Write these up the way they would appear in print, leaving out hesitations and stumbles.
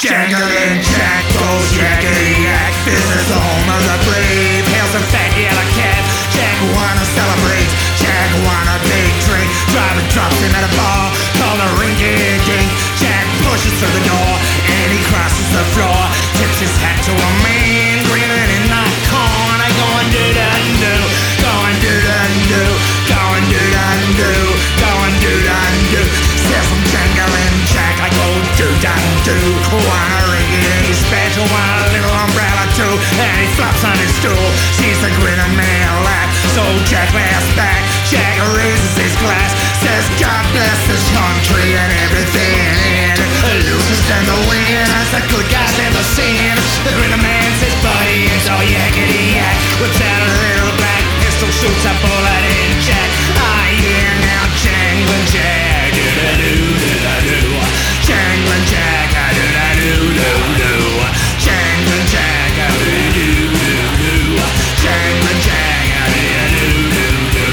Jangling Jack goes yakety yak. This is the home of the brave. Hails a fat yellow cat. Jack wanna celebrate. Jack wanna big drink. Driving drops in at a bar called a rinky dink. Jack pushes through the door and he crosses the floor. Tips his hat to a man grinning in the corner. Going do-da-do, going do-da-do, going do-da-do, going do-da-do. Says I'm jangling Jack like old do-da-do. Want a rinky special, want a little umbrella too. And he flops on his stool, sees the grinning man laugh. So Jack laughs back, Jack raises his glass, says God bless this country and everything in it. Losers and the winners, the good guys and the sinners. The grinning man says buddy, it's all yakety yak. Whips out a little black pistol, shoots a bullet in Jack. Ah yeah, now jangling Jack, do-da-do, do-da-do. Jangling Jack, do-da-do, do-do. Jangling Jack, do-do, do-do. Jangling Jack, do-do, do-do.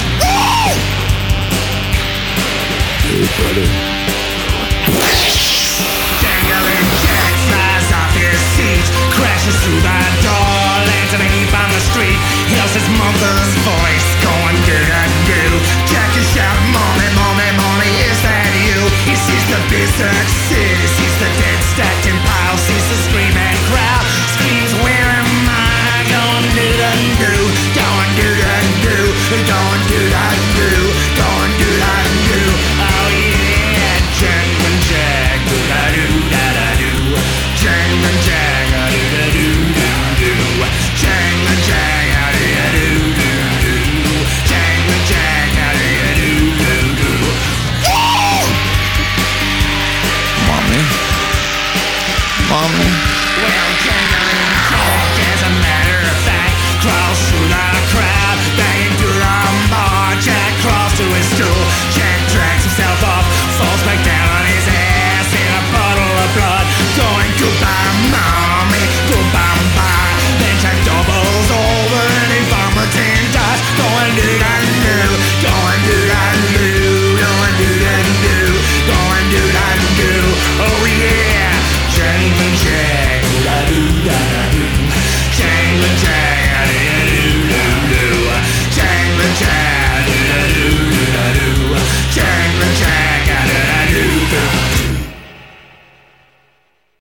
Hey, brother. Jangling Jack flies off his seat, crashes through the door, lands in a heap on the street. Hears his mother's voice going do-da-do. Jack is shouting, "Mommy, mommy, mommy, is that you?" He sees the business city, sees the dead stacked in piles, sees the screaming crowd, screams, "Where am I?" Going do-da-do, going do-da-do, going do-da-do, going do-da-do. Oh yeah, Jangling Jack, do-da-do, da-da-do. Jangling Jack, do-da-do, do-do. Jangling Jack, do-da-do, do-do. Jangling Jack, do-da-do, do-do. Mommy? Mommy?